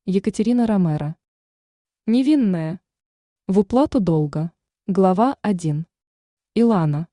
Екатерина Ромеро. Невинная. В уплату долга. Глава 1. Илана.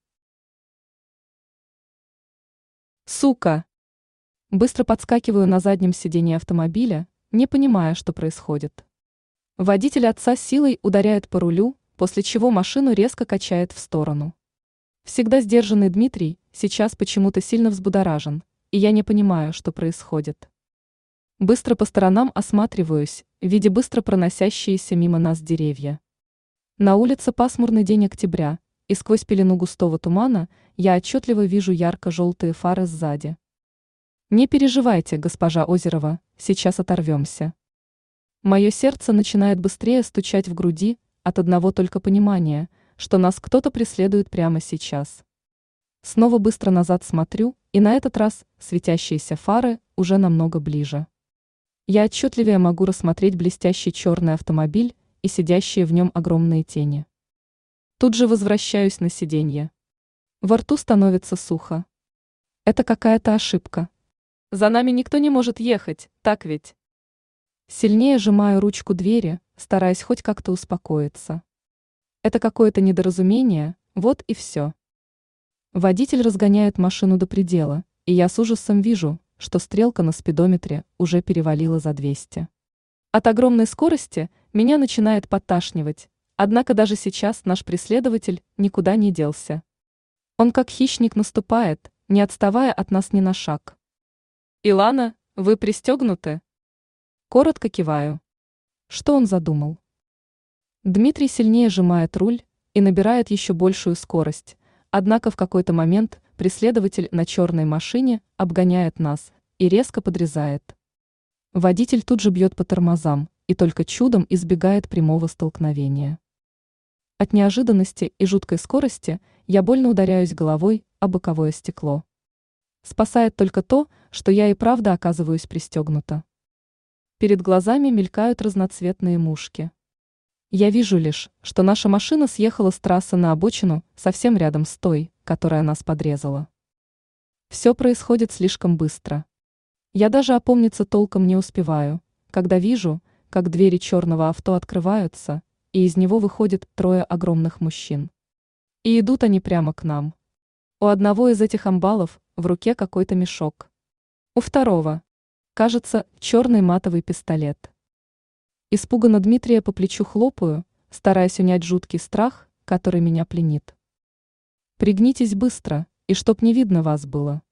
Сука! Быстро подскакиваю на заднем сиденье автомобиля, не понимая, что происходит. Водитель отца силой ударяет по рулю, после чего машину резко качает в сторону. Всегда сдержанный Дмитрий сейчас почему-то сильно взбудоражен, и я не понимаю, что происходит. Быстро по сторонам осматриваюсь, видя быстро проносящиеся мимо нас деревья. На улице пасмурный день октября, и сквозь пелену густого тумана я отчетливо вижу ярко-желтые фары сзади. Не переживайте, госпожа Озерова, сейчас оторвемся. Мое сердце начинает быстрее стучать в груди от одного только понимания, что нас кто-то преследует прямо сейчас. Снова быстро назад смотрю, и на этот раз светящиеся фары уже намного ближе. Я отчетливее могу рассмотреть блестящий черный автомобиль и сидящие в нем огромные тени. Тут же возвращаюсь на сиденье. Во рту становится сухо. Это какая-то ошибка. За нами никто не может ехать, так ведь? Сильнее сжимаю ручку двери, стараясь хоть как-то успокоиться. Это какое-то недоразумение, вот и все. Водитель разгоняет машину до предела, и я с ужасом вижу, что стрелка на спидометре уже перевалила за 200. От огромной скорости меня начинает подташнивать, однако даже сейчас наш преследователь никуда не делся. Он как хищник наступает, не отставая от нас ни на шаг. «Илана, вы пристегнуты?» Коротко киваю. Что он задумал? Дмитрий сильнее сжимает руль и набирает еще большую скорость, однако в какой-то момент преследователь на черной машине обгоняет нас и резко подрезает. Водитель тут же бьет по тормозам и только чудом избегает прямого столкновения. От неожиданности и жуткой скорости я больно ударяюсь головой о боковое стекло. Спасает только то, что я и правда оказываюсь пристегнута. Перед глазами мелькают разноцветные мушки. Я вижу лишь, что наша машина съехала с трассы на обочину совсем рядом с той, которая нас подрезала. Все происходит слишком быстро. Я даже опомниться толком не успеваю, когда вижу, как двери черного авто открываются, и из него выходит 3 огромных мужчин. И идут они прямо к нам. У одного из этих амбалов в руке какой-то мешок. У второго, кажется, черный матовый пистолет. Испуганно Дмитрия по плечу хлопаю, стараясь унять жуткий страх, который меня пленит. Пригнитесь быстро, и чтоб не видно вас было.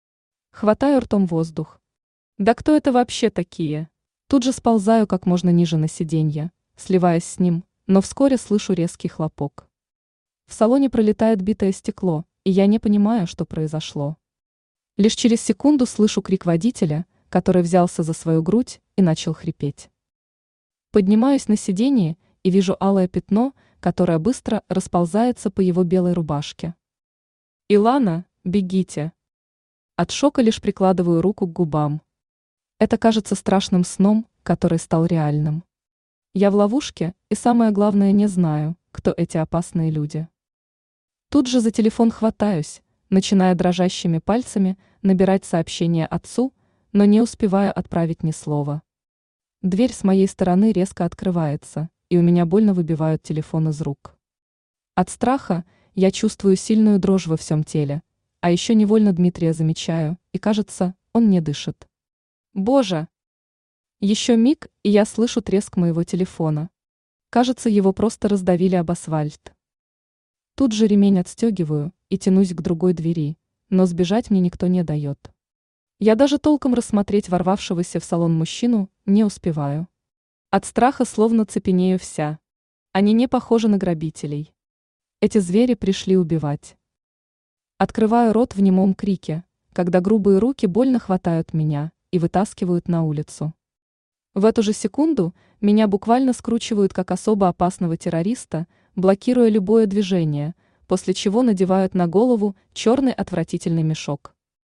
Хватаю ртом воздух. Да кто это вообще такие? Тут же сползаю как можно ниже на сиденье, сливаясь с ним, но вскоре слышу резкий хлопок. В салоне пролетает битое стекло, и я не понимаю, что произошло. Лишь через секунду слышу крик водителя, который взялся за свою грудь и начал хрипеть. Поднимаюсь на сиденье и вижу алое пятно, которое быстро расползается по его белой рубашке. «Илана, бегите!» От шока лишь прикладываю руку к губам. Это кажется страшным сном, который стал реальным. Я в ловушке, и самое главное, не знаю, кто эти опасные люди. Тут же за телефон хватаюсь, начиная дрожащими пальцами набирать сообщение отцу, но не успеваю отправить ни слова. Дверь с моей стороны резко открывается, и у меня больно выбивают телефон из рук. От страха я чувствую сильную дрожь во всем теле, а еще невольно Дмитрия замечаю, и кажется, он не дышит. Боже! Еще миг, и я слышу треск моего телефона. Кажется, его просто раздавили об асфальт. Тут же ремень отстегиваю и тянусь к другой двери, но сбежать мне никто не дает. Я даже толком рассмотреть ворвавшегося в салон мужчину не успеваю. От страха словно цепенею вся. Они не похожи на грабителей. Эти звери пришли убивать. Открываю рот в немом крике, когда грубые руки больно хватают меня и вытаскивают на улицу. В эту же секунду меня буквально скручивают как особо опасного террориста, блокируя любое движение, после чего надевают на голову черный отвратительный мешок.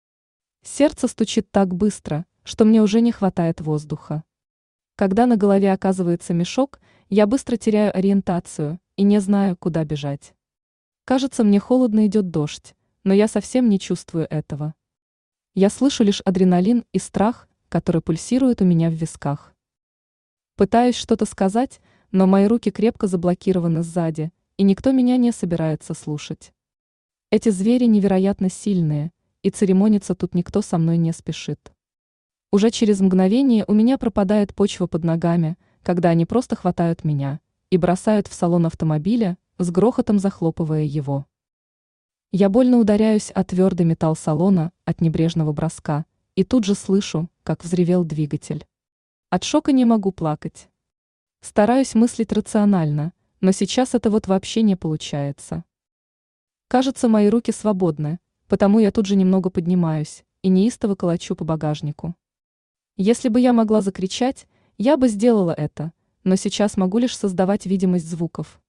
Сердце стучит так быстро, что мне уже не хватает воздуха. Когда на голове оказывается мешок, я быстро теряю ориентацию и не знаю, куда бежать. Кажется, мне холодно, идет дождь, но я совсем не чувствую этого. Я слышу лишь адреналин и страх, который пульсирует у меня в висках. Пытаюсь что-то сказать, но мои руки крепко заблокированы сзади, и никто меня не собирается слушать. Эти звери невероятно сильные, и церемониться тут никто со мной не спешит. Уже через мгновение у меня пропадает почва под ногами, когда они просто хватают меня и бросают в салон автомобиля, с грохотом захлопывая его. Я больно ударяюсь о твердый металл салона от небрежного броска, и тут же слышу, как взревел двигатель. От шока не могу плакать. Стараюсь мыслить рационально, но сейчас это вот вообще не получается. Кажется, мои руки свободны, потому я тут же немного поднимаюсь и неистово колочу по багажнику. Если бы я могла закричать, я бы сделала это, но сейчас могу лишь создавать видимость звуков.